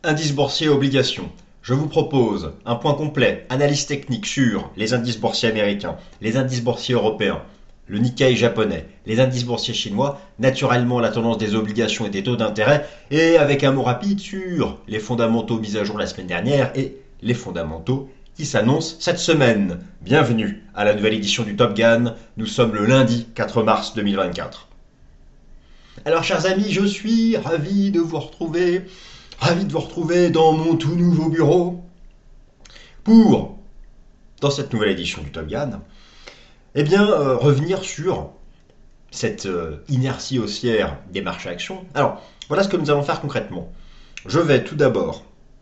Indice boursier obligations. Je vous propose un point complet, analyse technique sur les indices boursiers américains, les indices boursiers européens, le Nikkei japonais, les indices boursiers chinois, naturellement la tendance des obligations et des taux d'intérêt, et avec un mot rapide sur les fondamentaux mis à jour la semaine dernière et les fondamentaux qui s'annoncent cette semaine. Bienvenue à la nouvelle édition du Top Gun, nous sommes le lundi 4 mars 2024. Alors chers amis, je suis ravi de vous retrouver dans mon tout nouveau bureau pour, dans cette nouvelle édition du Top Gun, revenir sur cette inertie haussière des marchés actions. Alors, voilà ce que nous allons faire concrètement. Je vais tout d'abord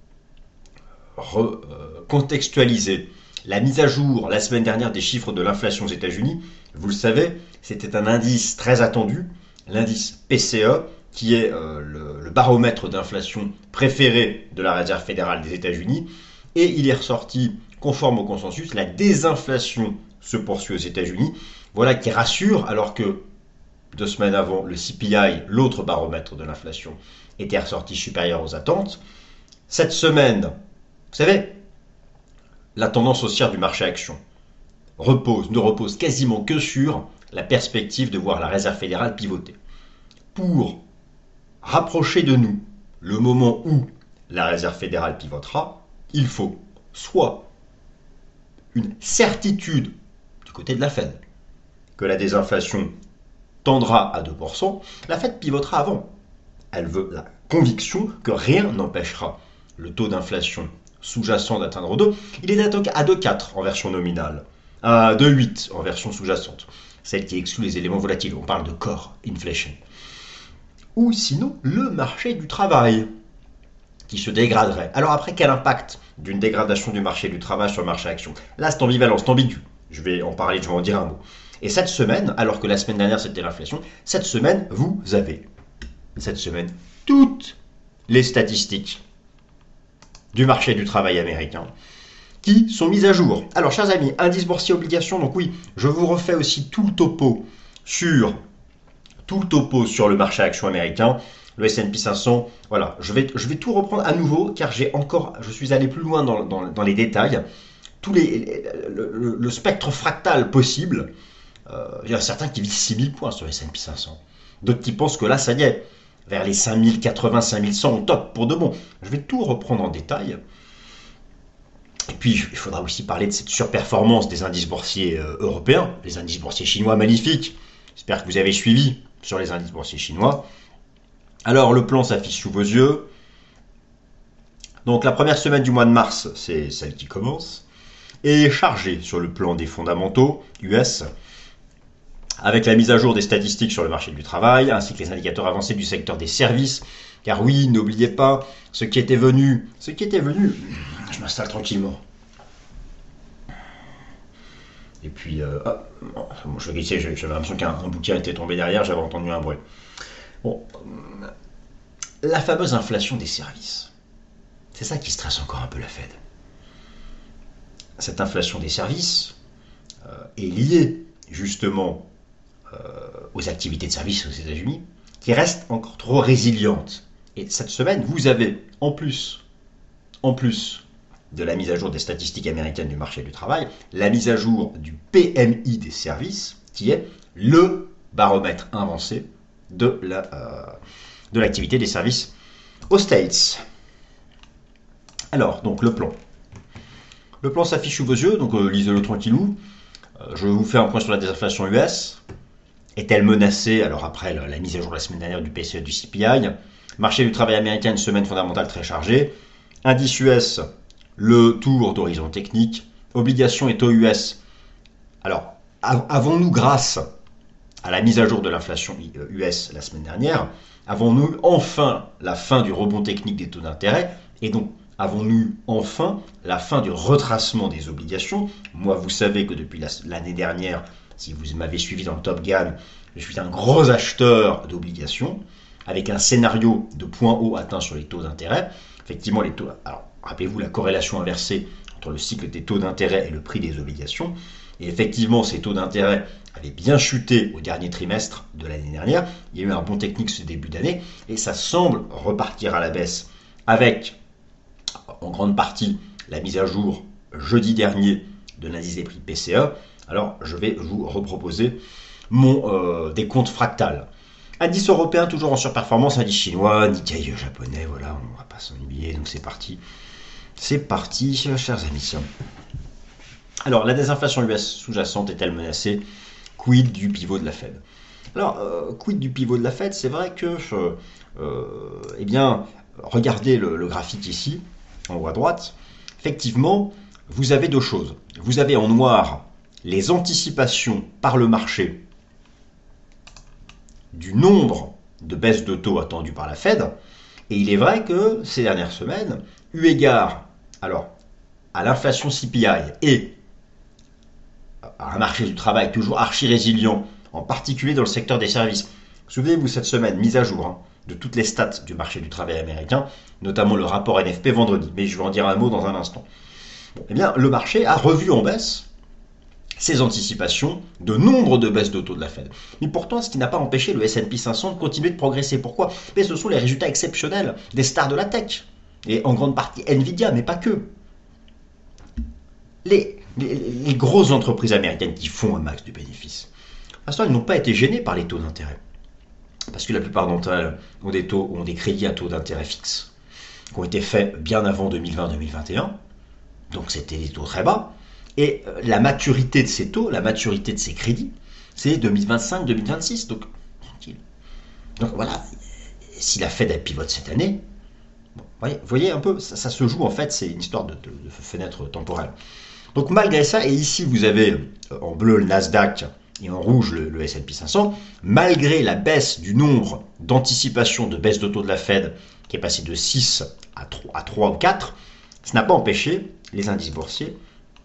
contextualiser la mise à jour la semaine dernière des chiffres de l'inflation aux États-Unis. Vous le savez, c'était un indice très attendu, l'indice PCE, qui est le baromètre d'inflation préféré de la Réserve fédérale des États-Unis. Et il est ressorti, conforme au consensus, la désinflation se poursuit aux États-Unis. Voilà qui rassure, alors que 2 semaines avant, le CPI, l'autre baromètre de l'inflation, était ressorti supérieur aux attentes. Cette semaine, vous savez, la tendance haussière du marché action ne repose quasiment que sur la perspective de voir la Réserve fédérale pivoter. Pour rapprocher de nous le moment où la Réserve fédérale pivotera, il faut soit une certitude du côté de la Fed que la désinflation tendra à 2%, la Fed pivotera avant. Elle veut la conviction que rien n'empêchera le taux d'inflation sous-jacent d'atteindre 2. Il est à 2,4 en version nominale, à 2,8 en version sous-jacente, celle qui exclut les éléments volatiles. On parle de core inflation. Ou sinon le marché du travail qui se dégraderait. Alors après, quel impact d'une dégradation du marché du travail sur le marché action? Là, c'est ambivalent, c'est ambigu. Je vais en parler, je vais en dire un mot. Et cette semaine, alors que la semaine dernière c'était l'inflation, cette semaine, vous avez toutes les statistiques du marché du travail américain qui sont mises à jour. Alors, chers amis, indice boursier obligations, donc oui, je vous refais aussi tout le topo sur le marché action américain, le S&P 500. Voilà, je vais tout reprendre à nouveau car je suis allé plus loin dans les détails, le spectre fractal possible. Il y en a certains qui visent 6000 points sur le S&P 500. D'autres qui pensent que là, ça y est, vers les 5080, 5100, on top pour de bon. Je vais tout reprendre en détail. Et puis, il faudra aussi parler de cette surperformance des indices boursiers européens, les indices boursiers chinois magnifiques. J'espère que vous avez suivi sur les indices boursiers chinois. Alors, le plan s'affiche sous vos yeux. Donc, la première semaine du mois de mars, c'est celle qui commence, est chargée sur le plan des fondamentaux US, avec la mise à jour des statistiques sur le marché du travail, ainsi que les indicateurs avancés du secteur des services. Car oui, n'oubliez pas, ce qui était venu, je m'installe tranquillement. Et puis, je glissais, j'avais l'impression qu'un bouquin était tombé derrière, j'avais entendu un bruit. Bon, la fameuse inflation des services, c'est ça qui stresse encore un peu la Fed. Cette inflation des services est liée justement aux activités de services aux États-Unis, qui restent encore trop résilientes. Et cette semaine, vous avez, en plus de la mise à jour des statistiques américaines du marché du travail, la mise à jour du PMI des services, qui est le baromètre avancé de l'activité des services aux States. Alors, donc le plan. Le plan s'affiche sous vos yeux, donc lisez-le tranquillou. Je vous fais un point sur la désinflation US. Est-elle menacée? Alors après la mise à jour la semaine dernière du PCE, du CPI. Marché du travail américain, une semaine fondamentale très chargée. Indice US, le tour d'horizon technique. Obligations et taux US. Alors, avons-nous, grâce à la mise à jour de l'inflation US la semaine dernière, avons-nous enfin la fin du rebond technique des taux d'intérêt? Et donc, avons-nous enfin la fin du retracement des obligations? Moi, vous savez que depuis l'année dernière, si vous m'avez suivi dans le Top Gun, je suis un gros acheteur d'obligations, avec un scénario de point haut atteint sur les taux d'intérêt. Effectivement, les taux. Alors, rappelez-vous la corrélation inversée entre le cycle des taux d'intérêt et le prix des obligations. Et effectivement, ces taux d'intérêt avaient bien chuté au dernier trimestre de l'année dernière. Il y a eu un bond technique ce début d'année et ça semble repartir à la baisse avec en grande partie la mise à jour jeudi dernier de l'indice des prix PCE, alors je vais vous reproposer mon décompte fractal. Indice européen toujours en surperformance, indice chinois, Nikkei japonais, voilà, on va pas s'ennuyer, donc c'est parti. C'est parti, chers amis. Alors, la désinflation US sous-jacente est-elle menacée? Quid du pivot de la Fed? Alors, quid du pivot de la Fed? C'est vrai que, eh bien, regardez le graphique ici, en haut à droite. Effectivement, vous avez deux choses. Vous avez en noir les anticipations par le marché du nombre de baisses de taux attendues par la Fed. Et il est vrai que ces dernières semaines, eu égard alors, à l'inflation CPI et à un marché du travail toujours archi résilient, en particulier dans le secteur des services. Souvenez-vous cette semaine, mise à jour de toutes les stats du marché du travail américain, notamment le rapport NFP vendredi, mais je vais en dire un mot dans un instant. Bon, eh bien, le marché a revu en baisse ses anticipations de nombre de baisses de taux de la Fed. Mais pourtant, ce qui n'a pas empêché le S&P 500 de continuer de progresser. Pourquoi? Mais ce sont les résultats exceptionnels des stars de la tech, et en grande partie Nvidia, mais pas que. Les grosses entreprises américaines qui font un max de bénéfices, pour l'instant, elles n'ont pas été gênées par les taux d'intérêt. Parce que la plupart d'entre elles ont des crédits à taux d'intérêt fixes, qui ont été faits bien avant 2020-2021. Donc c'était des taux très bas. Et la maturité de ces taux, la maturité de ces crédits, c'est 2025-2026. Donc, tranquille. Donc voilà, si la Fed elle pivote cette année, bon, voyez un peu, ça se joue en fait, c'est une histoire de fenêtre temporelle. Donc malgré ça, et ici vous avez en bleu le Nasdaq et en rouge le S&P 500, malgré la baisse du nombre d'anticipations de baisse de taux de la Fed qui est passé de 6 à 3 ou 4, ça n'a pas empêché les indices boursiers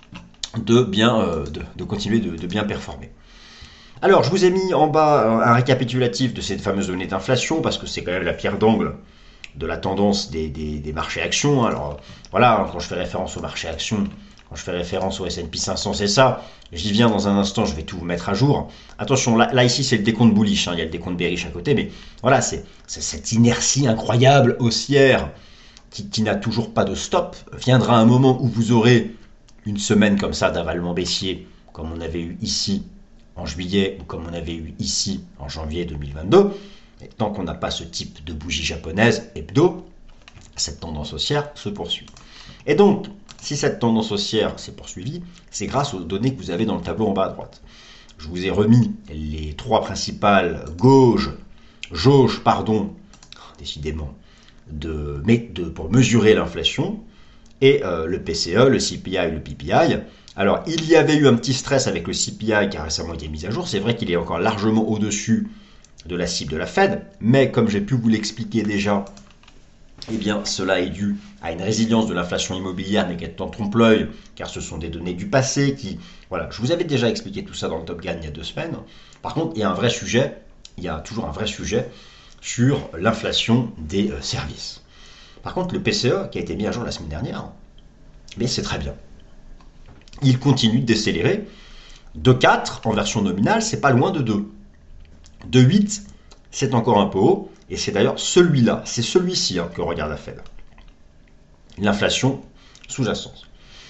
de continuer de bien performer. Alors, je vous ai mis en bas un récapitulatif de ces fameuses données d'inflation, parce que c'est quand même la pierre d'angle de la tendance des marchés actions. Alors, voilà, quand je fais référence au marché actions, quand je fais référence au S&P 500, c'est ça. J'y viens dans un instant, je vais tout vous mettre à jour. Attention, là ici, c'est le décompte bullish, il y a le décompte bearish à côté, mais voilà, c'est cette inertie incroyable haussière qui n'a toujours pas de stop. Viendra un moment où vous aurez une semaine comme ça d'avalement baissier, comme on avait eu ici en juillet ou comme on avait eu ici en janvier 2022. Et tant qu'on n'a pas ce type de bougie japonaise hebdo, cette tendance haussière se poursuit. Et donc, si cette tendance haussière s'est poursuivie, c'est grâce aux données que vous avez dans le tableau en bas à droite. Je vous ai remis les trois principales jauges, décidément, pour mesurer l'inflation, et le PCE, le CPI et le PPI. Alors, il y avait eu un petit stress avec le CPI qui a récemment été mis à jour. C'est vrai qu'il est encore largement au-dessus de la cible de la Fed, mais comme j'ai pu vous l'expliquer déjà, eh bien, cela est dû à une résilience de l'inflation immobilière, mais qui est en trompe-l'œil, car ce sont des données du passé qui... Voilà, je vous avais déjà expliqué tout ça dans le Top Gun il y a 2 semaines. Par contre, il y a toujours un vrai sujet sur l'inflation des services. Par contre, le PCE, qui a été mis à jour la semaine dernière, mais c'est très bien. Il continue de décélérer. De 4 en version nominale, c'est pas loin de 2. De 8, c'est encore un peu haut. Et c'est d'ailleurs celui-là, c'est celui-ci que regarde la Fed. L'inflation sous-jacente.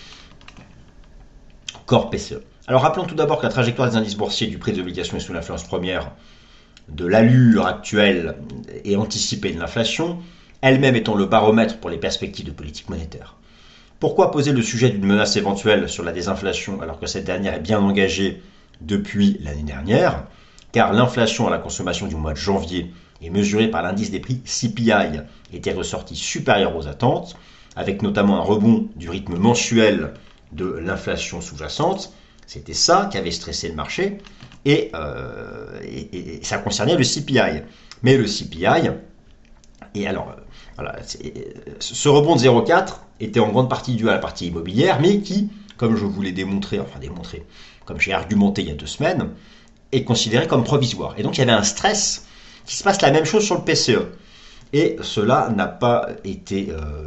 Corps PCE. Alors rappelons tout d'abord que la trajectoire des indices boursiers du prix des obligations est sous l'influence première de l'allure actuelle et anticipée de l'inflation, elle-même étant le baromètre pour les perspectives de politique monétaire. Pourquoi poser le sujet d'une menace éventuelle sur la désinflation alors que cette dernière est bien engagée depuis l'année dernière? Car l'inflation à la consommation du mois de janvier est mesurée par l'indice des prix CPI était ressorti supérieur aux attentes, avec notamment un rebond du rythme mensuel de l'inflation sous-jacente. C'était ça qui avait stressé le marché, et ça concernait le CPI. Mais le CPI, et alors, voilà, ce rebond de 0,4 était en grande partie dû à la partie immobilière, mais qui, comme je vous l'ai démontré, comme j'ai argumenté il y a 2 semaines, est considéré comme provisoire. Et donc il y avait un stress qui se passe la même chose sur le PCE. Et cela n'a pas été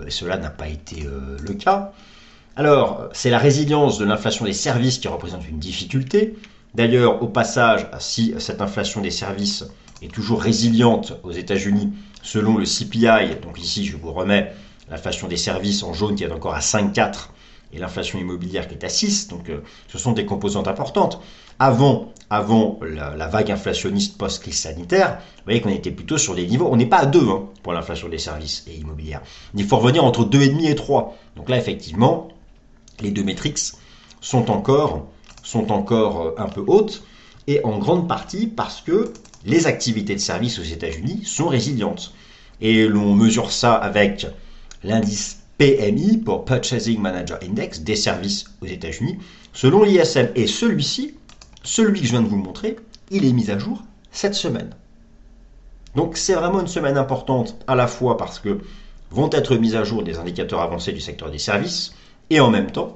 le cas. Alors, c'est la résilience de l'inflation des services qui représente une difficulté. D'ailleurs, au passage, si cette inflation des services est toujours résiliente aux États-Unis, selon le CPI, donc ici je vous remets l'inflation des services en jaune qui est encore à 5,4 et l'inflation immobilière qui est à 6. Donc ce sont des composantes importantes. Avant la vague inflationniste post-crise sanitaire, vous voyez qu'on était plutôt sur des niveaux, on n'est pas à 2 pour l'inflation des services et immobilière. Il faut revenir entre 2,5 et 3. Donc là, effectivement, les deux métriques sont encore un peu hautes, et en grande partie parce que les activités de services aux États-Unis sont résilientes. Et l'on mesure ça avec l'indice PMI, pour Purchasing Manager Index, des services aux États-Unis, selon l'ISM. Et celui-ci, celui que je viens de vous montrer, il est mis à jour cette semaine. Donc c'est vraiment une semaine importante, à la fois parce que vont être mis à jour des indicateurs avancés du secteur des services, et en même temps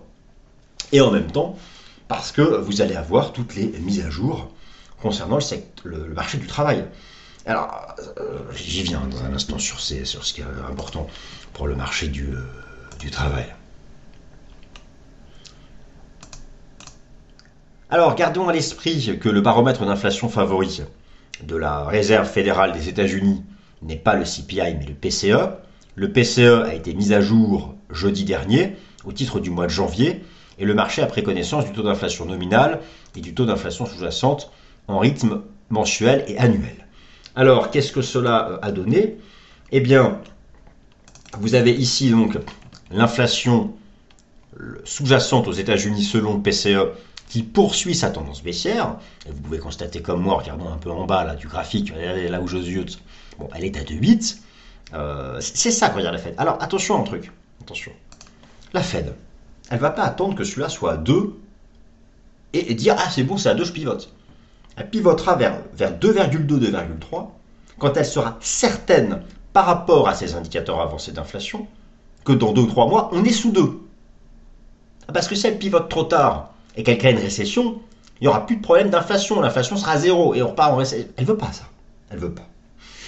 parce que vous allez avoir toutes les mises à jour concernant le marché du travail. Alors, j'y viens dans un instant sur ce qui est important pour le marché du travail. Alors, gardons à l'esprit que le baromètre d'inflation favori de la Réserve fédérale des États-Unis n'est pas le CPI, mais le PCE. Le PCE a été mis à jour jeudi dernier, au titre du mois de janvier, et le marché a pris connaissance du taux d'inflation nominal et du taux d'inflation sous-jacente en rythme mensuel et annuel. Alors, qu'est-ce que cela a donné? Eh bien, vous avez ici donc l'inflation sous-jacente aux États-Unis selon le PCE qui poursuit sa tendance baissière. Et vous pouvez constater comme moi, regardons un peu en bas là, du graphique, là où je ziote, bon, elle est à 2,8. C'est ça qu'on regarde la Fed. Alors, attention à un truc. Attention. La Fed, elle ne va pas attendre que celui-là soit à 2 et dire « Ah, c'est bon, c'est à 2, je pivote ». Elle pivotera vers 2,2, 2,3 quand elle sera certaine par rapport à ces indicateurs avancés d'inflation que dans 2 ou 3 mois, on est sous 2. Parce que si elle pivote trop tard et qu'elle crée une récession, il n'y aura plus de problème d'inflation. L'inflation sera à 0 et on repart en récession. Elle ne veut pas ça. Elle ne veut pas.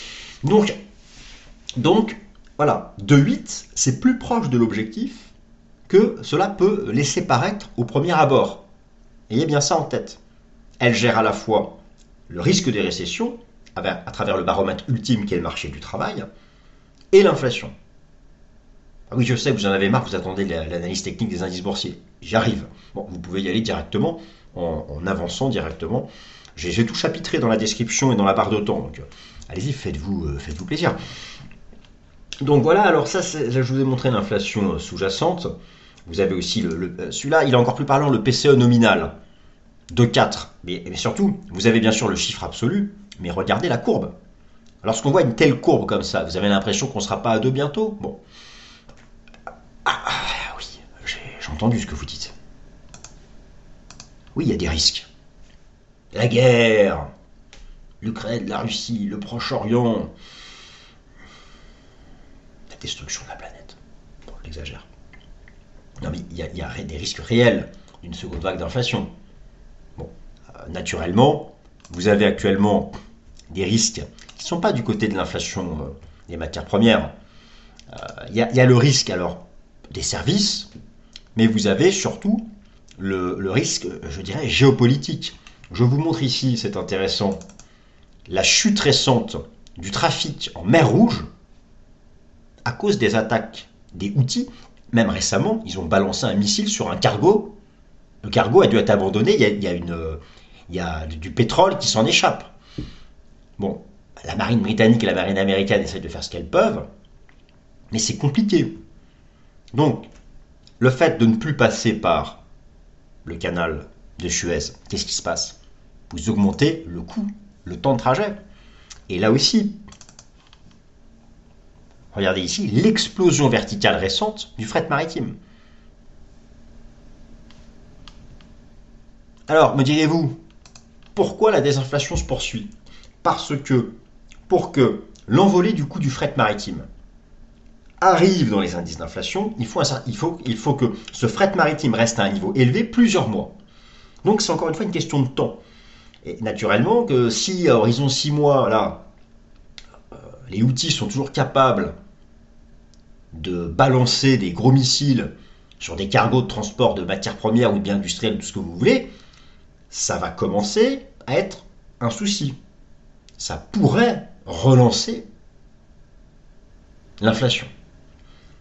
Donc, voilà, 2,8, c'est plus proche de l'objectif que cela peut laisser paraître au premier abord. Ayez bien ça en tête. Elle gère à la fois le risque des récessions, à travers le baromètre ultime qui est le marché du travail, et l'inflation. Ah oui, je sais, vous en avez marre, vous attendez l'analyse technique des indices boursiers. J'y arrive. Bon, vous pouvez y aller directement, en avançant directement. J'ai tout chapitré dans la description et dans la barre de temps, donc allez-y, faites-vous plaisir. Donc voilà, alors ça, je vous ai montré l'inflation sous-jacente. Vous avez aussi celui-là, il est encore plus parlant, le PCE nominal de 4. Mais surtout, vous avez bien sûr le chiffre absolu, mais regardez la courbe. Lorsqu'on voit une telle courbe comme ça, vous avez l'impression qu'on ne sera pas à 2 bientôt? Bon. Oui, j'ai entendu ce que vous dites. Oui, il y a des risques. La guerre, l'Ukraine, la Russie, le Proche-Orient, la destruction de la planète. Bon, j'exagère. Non, mais il y a des risques réels d'une seconde vague d'inflation. Bon, naturellement, vous avez actuellement des risques qui ne sont pas du côté de l'inflation des matières premières. Il y a le risque alors des services, mais vous avez surtout le risque, je dirais, géopolitique. Je vous montre ici, c'est intéressant, la chute récente du trafic en mer Rouge à cause des attaques des Houthis. Même récemment, ils ont balancé un missile sur un cargo. Le cargo a dû être abandonné, il y a du pétrole qui s'en échappe. Bon, la marine britannique et la marine américaine essayent de faire ce qu'elles peuvent, mais c'est compliqué. Donc, le fait de ne plus passer par le canal de Suez, qu'est-ce qui se passe? Vous augmentez le coût, le temps de trajet. Et là aussi, regardez ici, l'explosion verticale récente du fret maritime. Alors, me direz-vous, pourquoi la désinflation se poursuit? Parce que, pour que l'envolée du coût du fret maritime arrive dans les indices d'inflation, il faut que ce fret maritime reste à un niveau élevé plusieurs mois. Donc c'est encore une fois une question de temps. Et naturellement que si à horizon 6 mois, là, les Houthis sont toujours capables de balancer des gros missiles sur des cargos de transport de matières premières ou de biens industriels, tout ce que vous voulez, ça va commencer à être un souci. Ça pourrait relancer l'inflation.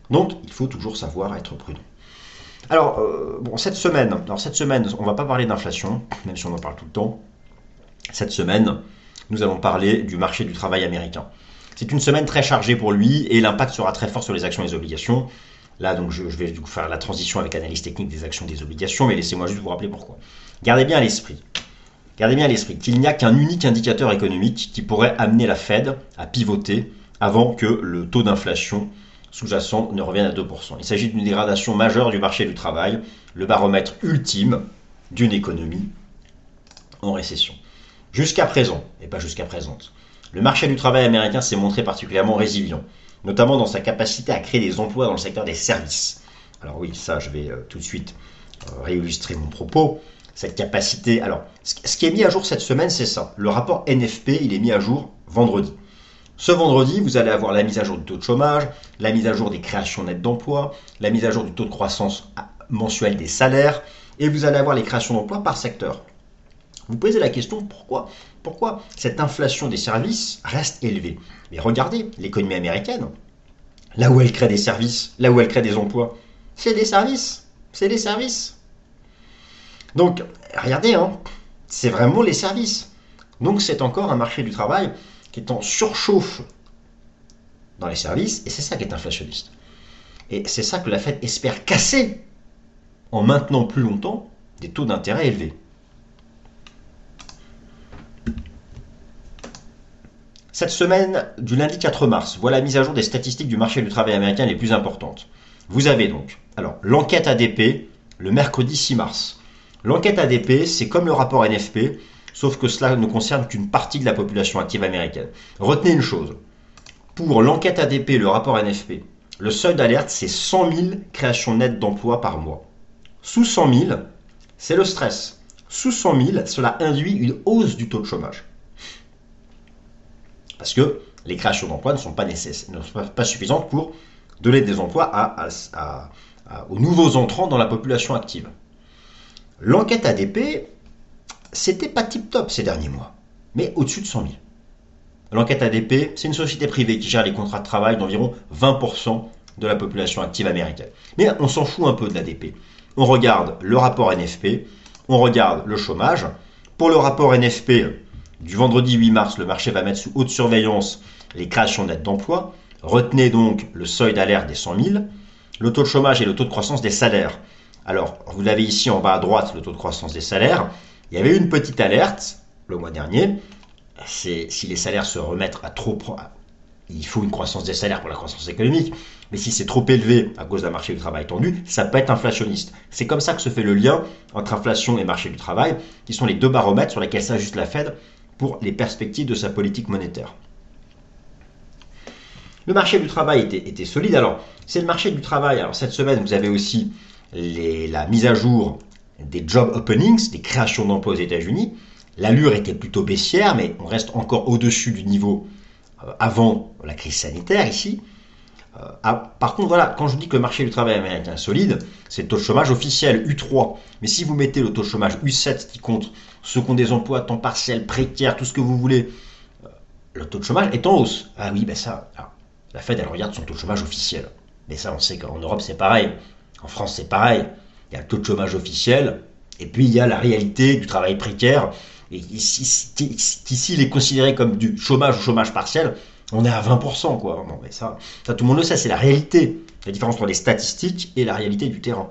Donc, il faut toujours savoir être prudent. Alors, cette semaine, on ne va pas parler d'inflation, même si on en parle tout le temps. Cette semaine, nous allons parler du marché du travail américain. C'est une semaine très chargée pour lui et l'impact sera très fort sur les actions et les obligations. Là, donc, je vais du coup faire la transition avec l'analyse technique des actions et des obligations, mais laissez-moi juste vous rappeler pourquoi. Gardez bien à l'esprit qu'il n'y a qu'un unique indicateur économique qui pourrait amener la Fed à pivoter avant que le taux d'inflation sous-jacent ne revienne à 2%. Il s'agit d'une dégradation majeure du marché du travail, le baromètre ultime d'une économie en récession. Jusqu'à présent, et pas jusqu'à présente, le marché du travail américain s'est montré particulièrement résilient, notamment dans sa capacité à créer des emplois dans le secteur des services. Alors oui, ça, je vais tout de suite réillustrer mon propos. Cette capacité. Alors, ce qui est mis à jour cette semaine, c'est ça. Le rapport NFP, il est mis à jour vendredi. Ce vendredi, vous allez avoir la mise à jour du taux de chômage, la mise à jour des créations nettes d'emplois, la mise à jour du taux de croissance mensuel des salaires, et vous allez avoir les créations d'emplois par secteur. Vous posez la question, pourquoi cette inflation des services reste élevée? Mais regardez, l'économie américaine, là où elle crée des services, là où elle crée des emplois, c'est des services. C'est des services. Donc, regardez, c'est vraiment les services. Donc, c'est encore un marché du travail qui est en surchauffe dans les services, et c'est ça qui est inflationniste. Et c'est ça que la Fed espère casser en maintenant plus longtemps des taux d'intérêt élevés. Cette semaine du lundi 4 mars, voilà la mise à jour des statistiques du marché du travail américain les plus importantes. Vous avez donc, l'enquête ADP le mercredi 6 mars. L'enquête ADP, c'est comme le rapport NFP, sauf que cela ne concerne qu'une partie de la population active américaine. Retenez une chose, pour l'enquête ADP, le rapport NFP, le seuil d'alerte, c'est 100 000 créations nettes d'emplois par mois. Sous 100 000, c'est le stress. Sous 100 000, cela induit une hausse du taux de chômage. Parce que les créations d'emplois ne sont pas suffisantes pour donner des emplois aux nouveaux entrants dans la population active. L'enquête ADP, c'était pas tip-top ces derniers mois, mais au-dessus de 100 000. L'enquête ADP, c'est une société privée qui gère les contrats de travail d'environ 20% de la population active américaine. Mais on s'en fout un peu de l'ADP. On regarde le rapport NFP, on regarde le chômage. Pour le rapport NFP du vendredi 8 mars, le marché va mettre sous haute surveillance les créations nettes d'emplois. Retenez donc le seuil d'alerte des 100 000, le taux de chômage et le taux de croissance des salaires. Alors, vous l'avez ici en bas à droite, le taux de croissance des salaires. Il y avait une petite alerte le mois dernier. C'est si les salaires se remettent à trop... Il faut une croissance des salaires pour la croissance économique. Mais si c'est trop élevé à cause d'un marché du travail tendu, ça peut être inflationniste. C'est comme ça que se fait le lien entre inflation et marché du travail, qui sont les deux baromètres sur lesquels s'ajuste la Fed pour les perspectives de sa politique monétaire. Le marché du travail était solide. Alors, c'est le marché du travail. Alors, cette semaine, vous avez aussi la mise à jour des job openings, des créations d'emplois aux États-Unis. L'allure était plutôt baissière, mais on reste encore au-dessus du niveau avant la crise sanitaire ici. Par contre, voilà, quand je dis que le marché du travail américain est solide, c'est le taux de chômage officiel U3. Mais si vous mettez le taux de chômage U7 qui compte ceux qui ont des emplois à temps partiel, précaires, tout ce que vous voulez, le taux de chômage est en hausse. Ah oui, ben ça, la Fed, elle regarde son taux de chômage officiel. Mais ça, on sait qu'en Europe, c'est pareil. En France, c'est pareil. Il y a le taux de chômage officiel, et puis il y a la réalité du travail précaire. Et ici, il est considéré comme du chômage ou chômage partiel, on est à 20%, quoi. Bon, mais ça, tout le monde le sait, c'est la réalité. La différence entre les statistiques et la réalité du terrain.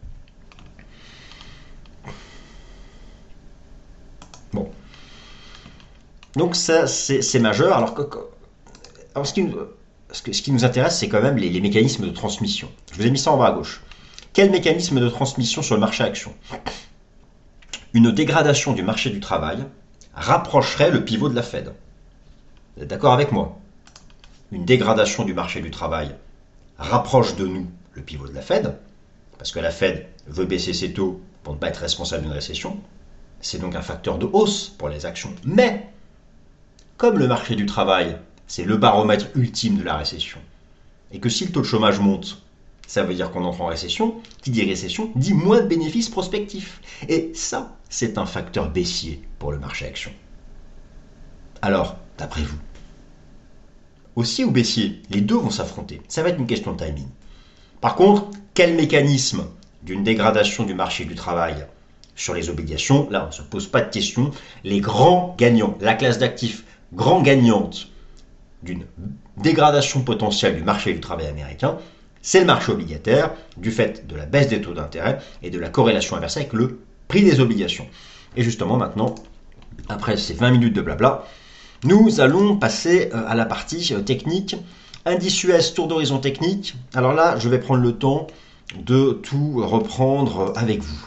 Bon. Donc ça, c'est majeur. Alors ce qui nous intéresse, c'est quand même les mécanismes de transmission. Je vous ai mis ça en bas à gauche. Quel mécanisme de transmission sur le marché action? Une dégradation du marché du travail rapprocherait le pivot de la Fed. Vous êtes d'accord avec moi? Une dégradation du marché du travail rapproche de nous le pivot de la Fed, parce que la Fed veut baisser ses taux pour ne pas être responsable d'une récession. C'est donc un facteur de hausse pour les actions. Mais, comme le marché du travail, c'est le baromètre ultime de la récession, et que si le taux de chômage monte, ça veut dire qu'on entre en récession. Qui dit récession dit moins de bénéfices prospectifs. Et ça, c'est un facteur baissier pour le marché action. Alors, d'après vous, haussier ou baissier, les deux vont s'affronter. Ça va être une question de timing. Par contre, quel mécanisme d'une dégradation du marché du travail sur les obligations? Là, on ne se pose pas de questions. Les grands gagnants, la classe d'actifs grand gagnante d'une dégradation potentielle du marché du travail américain, c'est le marché obligataire, du fait de la baisse des taux d'intérêt et de la corrélation inversée avec le prix des obligations. Et justement, maintenant, après ces 20 minutes de blabla, nous allons passer à la partie technique. Indice US, tour d'horizon technique. Alors là, je vais prendre le temps de tout reprendre avec vous.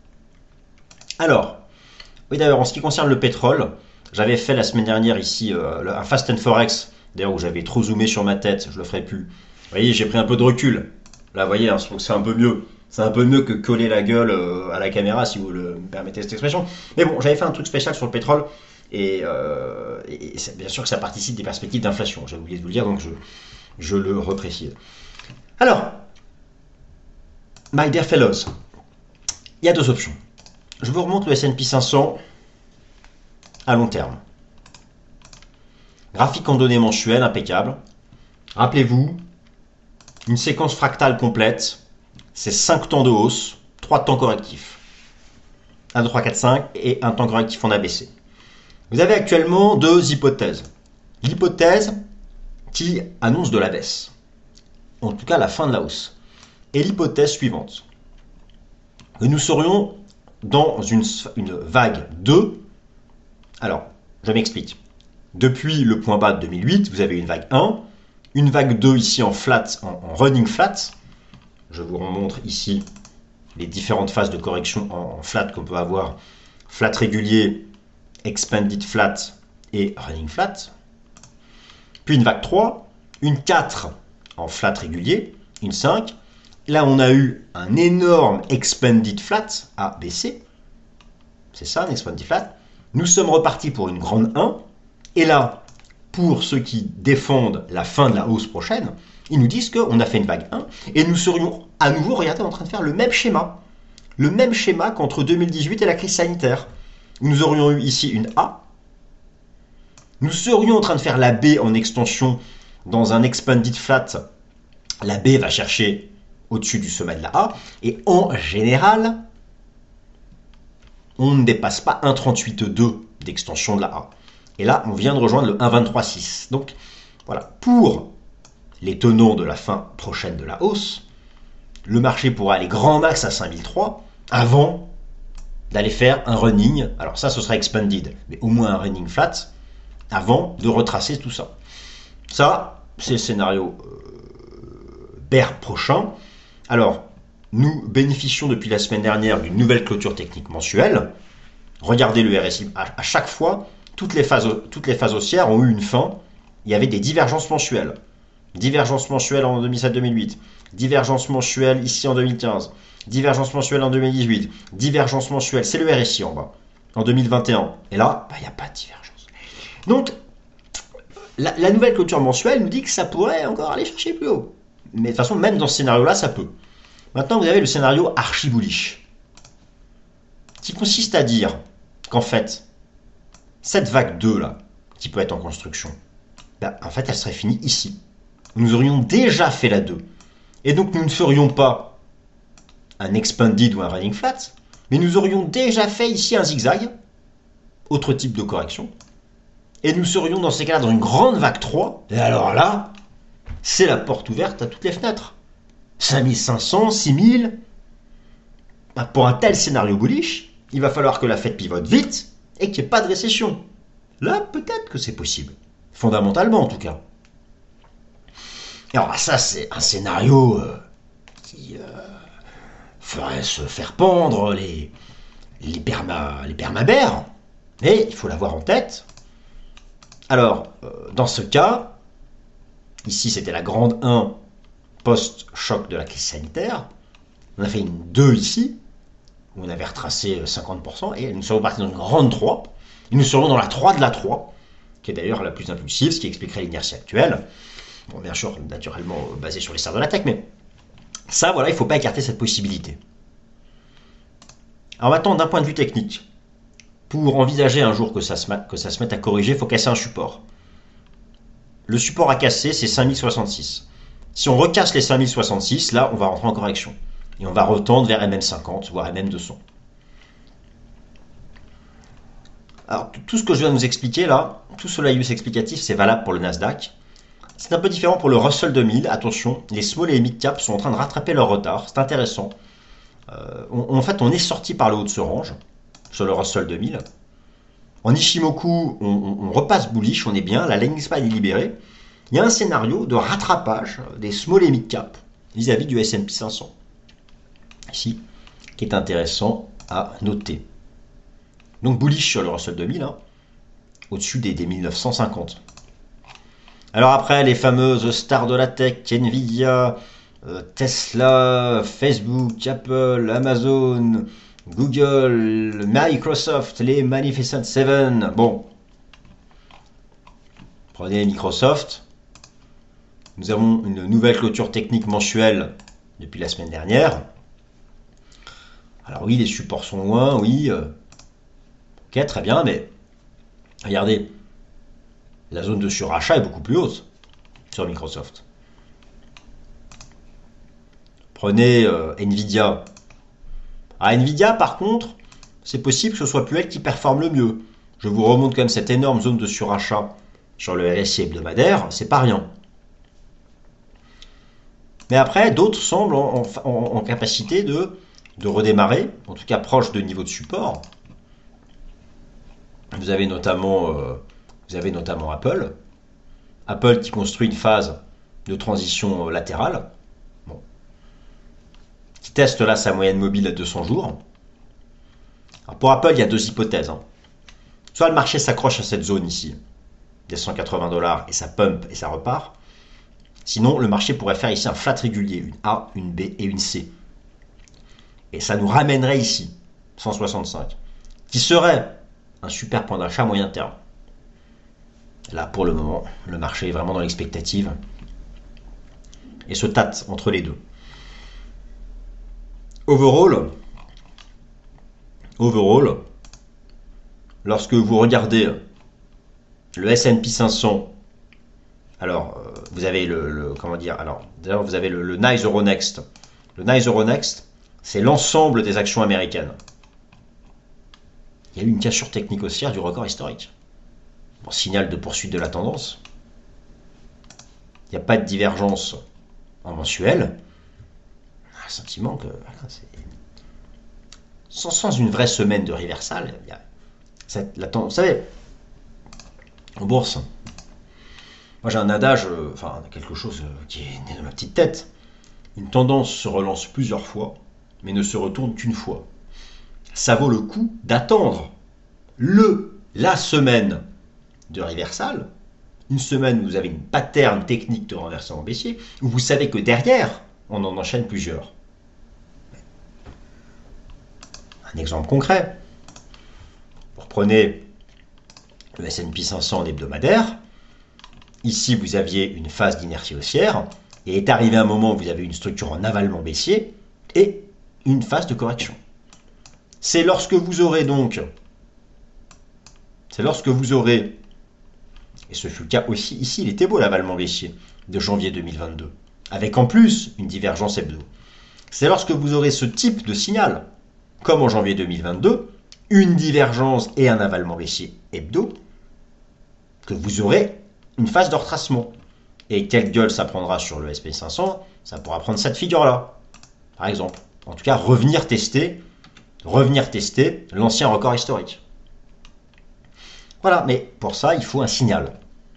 Alors, oui d'ailleurs, en ce qui concerne le pétrole, j'avais fait la semaine dernière ici un Fast and Forex, d'ailleurs où j'avais trop zoomé sur ma tête, je le ferai plus. Vous voyez, j'ai pris un peu de recul. Là, vous voyez, hein, c'est un peu mieux. C'est un peu mieux que coller la gueule à la caméra, si vous me permettez cette expression. Mais bon, j'avais fait un truc spécial sur le pétrole, et bien sûr que ça participe des perspectives d'inflation. J'ai oublié de vous le dire, donc je le reprécise. Alors, my dear fellows, il y a deux options. Je vous remonte le S&P 500 à long terme. Graphique en données mensuelles, impeccable. Rappelez-vous, une séquence fractale complète, c'est 5 temps de hausse, 3 temps correctifs. 1, 2, 3, 4, 5 et un temps correctif en ABC. Vous avez actuellement deux hypothèses. L'hypothèse qui annonce de la baisse, en tout cas la fin de la hausse. Et l'hypothèse suivante, que nous serions dans une vague 2. Alors, je m'explique. Depuis le point bas de 2008, vous avez une vague 1, une vague 2 ici en flat, en running flat. Je vous remontre ici les différentes phases de correction en flat qu'on peut avoir. Flat régulier, expanded flat et running flat. Puis une vague 3, une 4 en flat régulier, une 5. Là, on a eu un énorme expanded flat, ABC. C'est ça, un expanded flat. Nous sommes repartis pour une grande 1. Et là, pour ceux qui défendent la fin de la hausse prochaine, ils nous disent qu'on a fait une vague 1 et nous serions à nouveau, regardez, en train de faire le même schéma. Le même schéma qu'entre 2018 et la crise sanitaire. Nous aurions eu ici une A. Nous serions en train de faire la B en extension dans un expanded flat. La B va chercher au-dessus du sommet de la A. Et en général, on ne dépasse pas 1,38,2 d'extension de la A. Et là, on vient de rejoindre le 1,23,6. Donc, voilà. Pour les tenants de la fin prochaine de la hausse, le marché pourra aller grand max à 5003 avant d'aller faire un running. Alors ça, ce sera expanded, mais au moins un running flat avant de retracer tout ça. Ça, c'est le scénario bear prochain. Alors, nous bénéficions depuis la semaine dernière d'une nouvelle clôture technique mensuelle. Regardez le RSI. À chaque fois, toutes les phases haussières ont eu une fin. Il y avait des divergences mensuelles. Divergence mensuelle en 2007-2008. Divergence mensuelle ici en 2015. Divergence mensuelle en 2018. Divergence mensuelle, c'est le RSI en bas, en 2021. Et là, il n'y a pas de divergence. Donc, la nouvelle clôture mensuelle nous dit que ça pourrait encore aller chercher plus haut. Mais de toute façon, même dans ce scénario-là, ça peut. Maintenant, vous avez le scénario archi-bullish, qui consiste à dire qu'en fait, cette vague 2 là, qui peut être en construction, en fait, elle serait finie ici. Nous aurions déjà fait la 2. Et donc, nous ne ferions pas un expanded ou un running flat, mais nous aurions déjà fait ici un zigzag, autre type de correction, et nous serions dans ces cas-là dans une grande vague 3, et alors là, c'est la porte ouverte à toutes les fenêtres. 5500, 6000, pour un tel scénario bullish, il va falloir que la Fed pivote vite et qu'il n'y ait pas de récession. Là, peut-être que c'est possible, fondamentalement en tout cas. Alors ça, c'est un scénario qui ferait se faire pendre les permabères, mais il faut l'avoir en tête. Alors, dans ce cas, ici c'était la grande 1 post-choc de la crise sanitaire. On a fait une 2 ici, où on avait retracé 50%, et nous sommes partis dans une grande 3, et nous serions dans la 3 de la 3, qui est d'ailleurs la plus impulsive, ce qui expliquerait l'inertie actuelle. Bon, bien sûr, naturellement basé sur les stars de la tech, mais ça, voilà, il ne faut pas écarter cette possibilité. Alors maintenant, d'un point de vue technique, pour envisager un jour que ça se mette à corriger, il faut casser un support. Le support à casser, c'est 5066. Si on recasse les 5066, là, on va rentrer en correction. Et on va retendre vers MM50, voire MM200. Alors, tout ce que je viens de vous expliquer là, tout ce laïus explicatif, c'est valable pour le Nasdaq. C'est un peu différent pour le Russell 2000. Attention, les small et mid cap sont en train de rattraper leur retard. C'est intéressant. En fait, on est sorti par le haut de ce range sur le Russell 2000. En Ishimoku, on repasse bullish, on est bien. La landing span est libérée. Il y a un scénario de rattrapage des small et mid cap vis-à-vis du S&P 500. Ici, qui est intéressant à noter. Donc bullish sur le Russell 2000, hein, au-dessus des 1950. Alors après, les fameuses stars de la tech, Nvidia, Tesla, Facebook, Apple, Amazon, Google, Microsoft, les Magnificent Seven. Bon, prenez Microsoft. Nous avons une nouvelle clôture technique mensuelle depuis la semaine dernière. Alors oui, les supports sont loin, oui. Ok, très bien, mais regardez. La zone de surachat est beaucoup plus haute sur Microsoft. Prenez Nvidia. À Nvidia, par contre, c'est possible que ce soit plus elle qui performe le mieux. Je vous remonte quand même cette énorme zone de surachat sur le RSI hebdomadaire, c'est pas rien. Mais après, d'autres semblent en capacité de redémarrer, en tout cas proche de niveau de support. Vous avez notamment Apple. Apple qui construit une phase de transition latérale. Bon. Qui teste là sa moyenne mobile à 200 jours. Alors pour Apple, il y a deux hypothèses. Hein. Soit le marché s'accroche à cette zone ici, des 180 $ et ça pump et ça repart. Sinon, le marché pourrait faire ici un flat régulier, une A, une B et une C. Et ça nous ramènerait ici, 165, qui serait un super point d'achat moyen terme. Là, pour le moment, le marché est vraiment dans l'expectative et se tâte entre les deux. Overall, lorsque vous regardez le S&P 500, alors vous avez d'ailleurs vous avez le Nice Euronext. Le Nice Euronext, c'est l'ensemble des actions américaines. Il y a eu une cassure technique haussière du record historique. Bon, signal de poursuite de la tendance. Il n'y a pas de divergence en mensuel. Un sentiment que sans une vraie semaine de reversal, vous savez, en bourse, moi j'ai un adage, quelque chose qui est né dans ma petite tête. Une tendance se relance plusieurs fois, mais ne se retourne qu'une fois. Ça vaut le coup d'attendre la semaine de reversal, une semaine où vous avez une pattern technique de renversement baissier, où vous savez que derrière, on en enchaîne plusieurs. Un exemple concret. Vous reprenez le S&P 500 en hebdomadaire. Ici, vous aviez une phase d'inertie haussière, et est arrivé un moment où vous avez une structure en avalement baissier et une phase de correction. C'est lorsque vous aurez, et ce fut le cas aussi ici, il était beau l'avalement baissier de janvier 2022, avec en plus une divergence hebdo. C'est lorsque vous aurez ce type de signal, comme en janvier 2022, une divergence et un avalement baissier hebdo, que vous aurez une phase de retracement. Et quelle gueule ça prendra sur le SP 500, ça pourra prendre cette figure-là, par exemple. En tout cas, revenir tester l'ancien record historique. Voilà, mais pour ça, il faut un signal.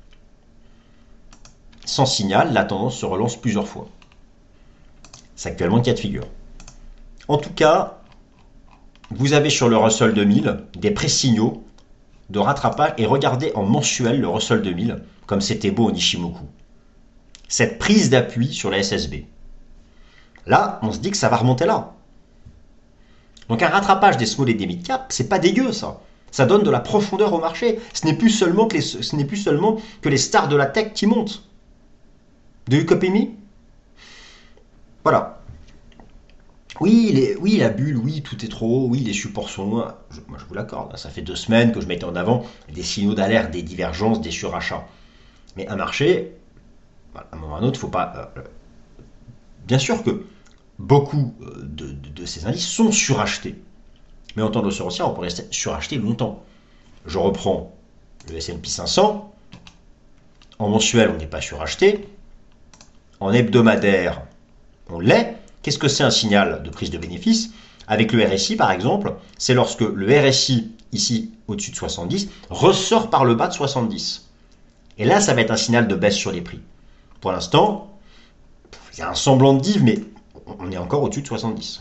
Sans signal, la tendance se relance plusieurs fois. C'est actuellement le cas de figure. En tout cas, vous avez sur le Russell 2000 des pré-signaux de rattrapage et regardez en mensuel le Russell 2000 comme c'était beau en Ishimoku. Cette prise d'appui sur la SSB. Là, on se dit que ça va remonter là. Donc un rattrapage des small et des mid cap, c'est pas dégueu ça. Ça donne de la profondeur au marché. Ce n'est plus seulement que les stars de la tech qui montent. Do you copy me? Voilà. Oui, la bulle, oui, tout est trop haut, oui, les supports sont loin. Moi, je vous l'accorde. Ça fait 2 semaines que je mettais en avant des signaux d'alerte, des divergences, des surachats. Mais un marché, à un moment ou à un autre, il ne faut pas bien sûr que beaucoup de ces indices sont surachetés. Mais en tendance haussière, on pourrait rester suracheté longtemps. Je reprends le S&P 500. En mensuel, on n'est pas suracheté. En hebdomadaire, on l'est. Qu'est-ce que c'est un signal de prise de bénéfice? Avec le RSI, par exemple, c'est lorsque le RSI, ici, au-dessus de 70, ressort par le bas de 70. Et là, ça va être un signal de baisse sur les prix. Pour l'instant, il y a un semblant de div, mais on est encore au-dessus de 70.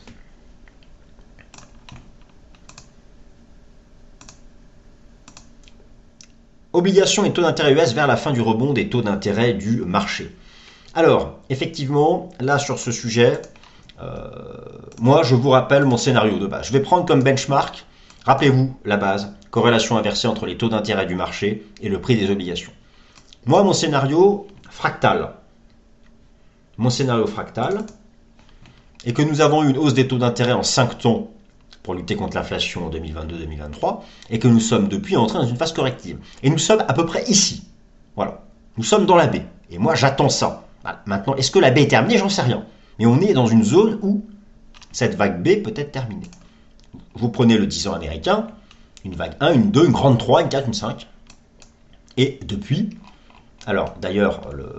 Obligations et taux d'intérêt US vers la fin du rebond des taux d'intérêt du marché. Alors, effectivement, là sur ce sujet, moi je vous rappelle mon scénario de base. Je vais prendre comme benchmark, rappelez-vous la base, corrélation inversée entre les taux d'intérêt du marché et le prix des obligations. Moi, mon scénario fractal. Mon scénario fractal est que nous avons eu une hausse des taux d'intérêt en 5 temps pour lutter contre l'inflation en 2022-2023, et que nous sommes depuis entrés dans une phase corrective. Et nous sommes à peu près ici. Voilà. Nous sommes dans la baie. Et moi, j'attends ça. Maintenant, est-ce que la baie est terminée? J'en sais rien. Mais on est dans une zone où cette vague B peut être terminée. Vous prenez le 10 ans américain, une vague 1, une 2, une grande 3, une 4, une 5. Et depuis, alors d'ailleurs,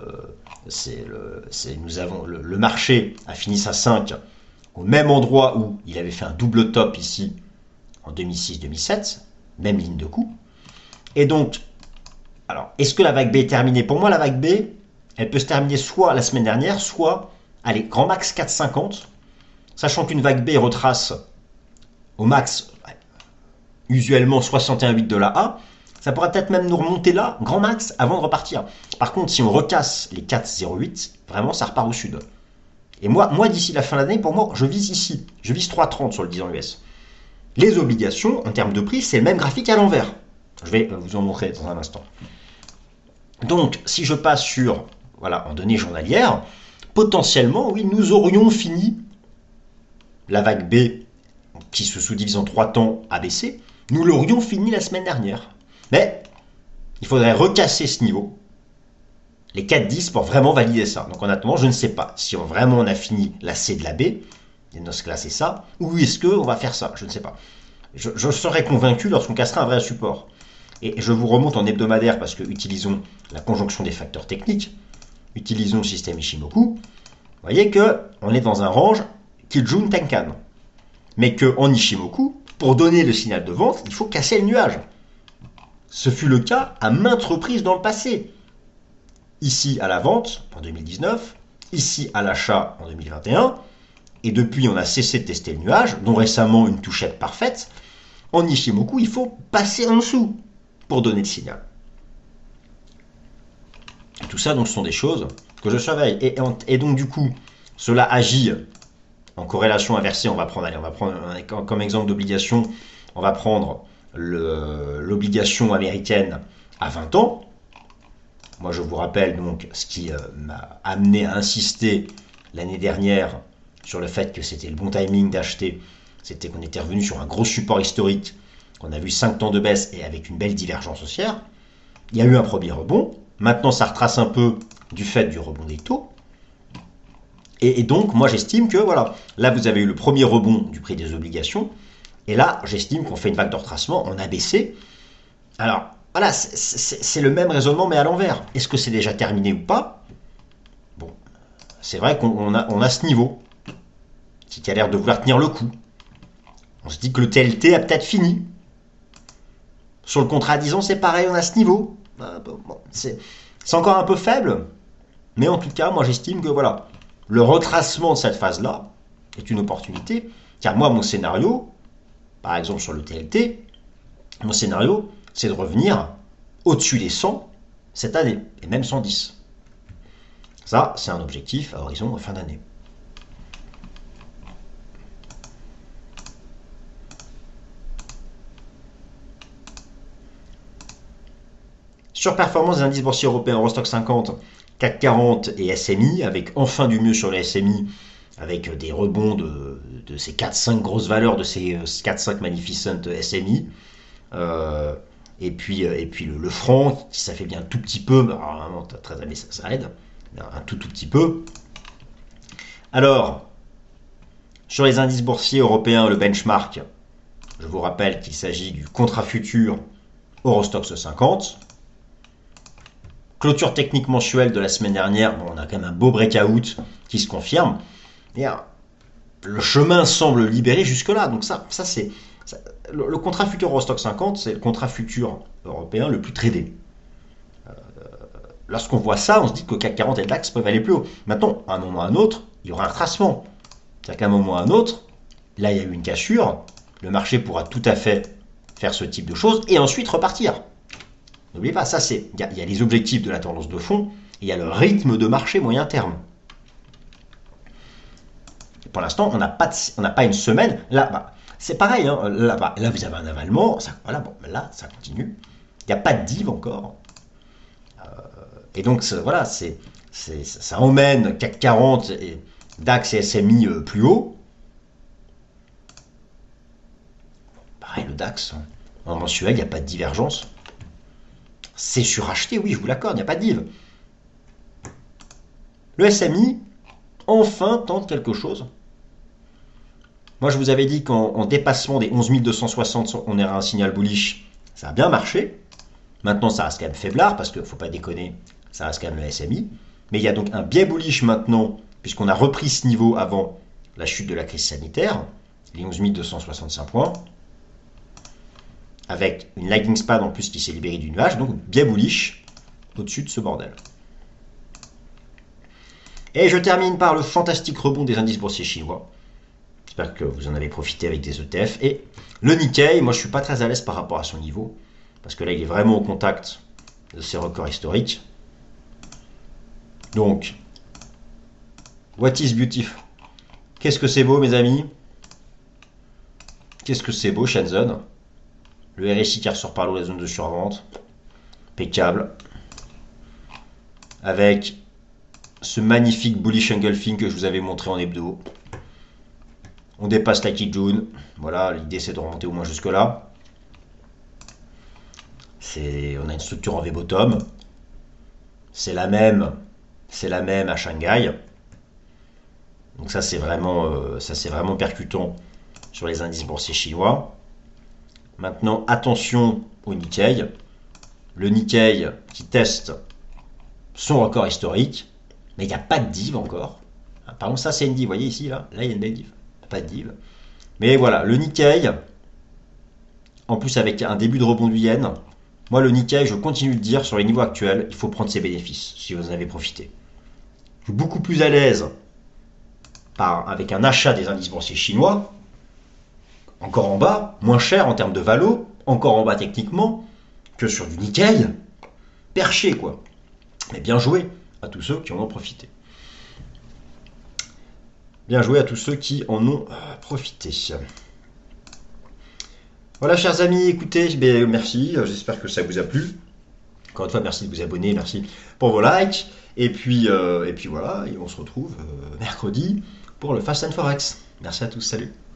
nous avons le marché a fini sa 5 au même endroit où il avait fait un double top ici en 2006-2007, même ligne de coup. Et donc, alors, est-ce que la vague B est terminée? Pour moi, la vague B, elle peut se terminer soit la semaine dernière, soit, allez, grand max 4,50, sachant qu'une vague B retrace au max, usuellement 61,8 de la A, ça pourrait peut-être même nous remonter là, grand max, avant de repartir. Par contre, si on recasse les 4,08, vraiment, ça repart au sud. Et moi d'ici la fin de l'année, pour moi, je vise ici. Je vise 3,30 sur le 10 ans US. Les obligations, en termes de prix, c'est le même graphique à l'envers. Je vais vous en montrer dans un instant. Donc, si je passe sur, voilà, en données journalières, potentiellement, oui, nous aurions fini la vague B, qui se sous-divise en 3 temps ABC, nous l'aurions fini la semaine dernière. Mais, il faudrait recasser ce niveau, les 4,10 pour vraiment valider ça. Donc en attendant, je ne sais pas si vraiment on a fini la C de la B, et dans ce cas-là c'est ça, ou est-ce qu'on va faire ça, je ne sais pas. Je serai convaincu lorsqu'on cassera un vrai support. Et je vous remonte en hebdomadaire parce que utilisons la conjonction des facteurs techniques, utilisons le système Ishimoku, vous voyez qu'on est dans un range Kijun Tenkan. Mais qu'en Ishimoku, pour donner le signal de vente, il faut casser le nuage. Ce fut le cas à maintes reprises dans le passé. Ici à la vente en 2019, ici à l'achat en 2021, et depuis on a cessé de tester le nuage, dont récemment une touchette parfaite. En Ishimoku, il faut passer en dessous pour donner le signal. Et tout ça, donc, ce sont des choses que je surveille. Et donc du coup, cela agit en corrélation inversée. On va prendre comme exemple d'obligation, on va prendre l'obligation américaine à 20 ans. Moi, je vous rappelle donc ce qui m'a amené à insister l'année dernière sur le fait que c'était le bon timing d'acheter. C'était qu'on était revenu sur un gros support historique, qu'on a vu 5 temps de baisse et avec une belle divergence haussière. Il y a eu un premier rebond. Maintenant, ça retrace un peu du fait du rebond des taux. Et donc, moi, j'estime que, voilà, là, vous avez eu le premier rebond du prix des obligations. Et là, j'estime qu'on fait une vague de retracement en ABC. Alors, voilà, c'est le même raisonnement, mais à l'envers. Est-ce que c'est déjà terminé ou pas? Bon, c'est vrai qu'on a ce niveau qui a l'air de vouloir tenir le coup. On se dit que le TLT a peut-être fini. Sur le contrat à 10 ans, c'est pareil, on a ce niveau. Bon, c'est encore un peu faible, mais en tout cas, moi j'estime que voilà, le retracement de cette phase-là est une opportunité, car moi, mon scénario, par exemple sur le TLT, mon scénario, c'est de revenir au-dessus des 100 cette année, et même 110. Ça, c'est un objectif à horizon fin d'année. Surperformance des indices boursiers européens, Eurostoxx 50, CAC 40 et SMI, avec enfin du mieux sur les SMI, avec des rebonds de ces 4-5 grosses valeurs, de ces 4-5 magnificent SMI. Et puis le franc, qui s'affaiblit un tout petit peu, mais vraiment très ça aide, un tout petit peu. Alors, sur les indices boursiers européens, le benchmark, je vous rappelle qu'il s'agit du contrat futur Eurostoxx 50. Clôture technique mensuelle de la semaine dernière, bon, on a quand même un beau breakout qui se confirme. Et le chemin semble libéré jusque-là. Donc ça c'est... Le contrat futur Eurostoxx 50, c'est le contrat futur européen le plus tradé. Lorsqu'on voit ça, on se dit que le CAC 40 et le DAX peuvent aller plus haut. Maintenant, à un moment ou à un autre, il y aura un retracement. C'est-à-dire qu'à un moment ou à un autre, là il y a eu une cassure, le marché pourra tout à fait faire ce type de choses et ensuite repartir. N'oubliez pas, ça c'est, il y a les objectifs de la tendance de fond et il y a le rythme de marché moyen terme. Et pour l'instant, on n'a pas une semaine. Là, c'est pareil, hein, là vous avez un avalement, ça, voilà, bon, là ça continue. Il n'y a pas de div encore. Et donc voilà, ça emmène CAC 40 et DAX et SMI plus haut. Pareil, le DAX, en mensuel, il n'y a pas de divergence. C'est suracheté, oui, je vous l'accorde, il n'y a pas de div. Le SMI, enfin, tente quelque chose. Moi, je vous avais dit qu'en dépassement des 11 260, on aurait un signal bullish. Ça a bien marché. Maintenant, ça reste quand même faiblard, parce qu'il ne faut pas déconner, ça reste quand même le SMI. Mais il y a donc un biais bullish maintenant, puisqu'on a repris ce niveau avant la chute de la crise sanitaire, les 11 265 points, avec une lagging span en plus qui s'est libérée du nuage, donc biais bullish au-dessus de ce bordel. Et je termine par le fantastique rebond des indices boursiers chinois. J'espère que vous en avez profité avec des ETF. Et le Nikkei, moi je ne suis pas très à l'aise par rapport à son niveau, parce que là il est vraiment au contact de ses records historiques. Donc, what is beautiful? Qu'est-ce que c'est beau, mes amis? Qu'est-ce que c'est beau, Shenzhen? Le RSI qui ressort par l'eau, la zone de survente. Impeccable. Avec ce magnifique bullish engulfing que je vous avais montré en hebdo. On dépasse la Kijun. Voilà, l'idée c'est de remonter au moins jusque là. On a une structure en V-bottom. C'est la même à Shanghai. Donc ça c'est vraiment percutant sur les indices boursiers chinois. Maintenant, attention au Nikkei. Le Nikkei qui teste son record historique, mais il n'y a pas de div encore. Par contre, ça c'est une div, vous voyez ici, là il y a une belle div. Pas de div. Mais voilà, le Nikkei, en plus avec un début de rebond du yen, moi le Nikkei, je continue de dire, sur les niveaux actuels, il faut prendre ses bénéfices, si vous en avez profité. Je suis beaucoup plus à l'aise avec un achat des indices boursiers chinois, encore en bas, moins cher en termes de valo, encore en bas techniquement, que sur du Nikkei, perché quoi. Mais bien joué à tous ceux qui en ont profité. Bien joué à tous ceux qui en ont profité. Voilà, chers amis, écoutez, merci, j'espère que ça vous a plu. Encore une fois, merci de vous abonner, merci pour vos likes. Et puis voilà, et on se retrouve mercredi pour le Fast and Forex. Merci à tous, salut.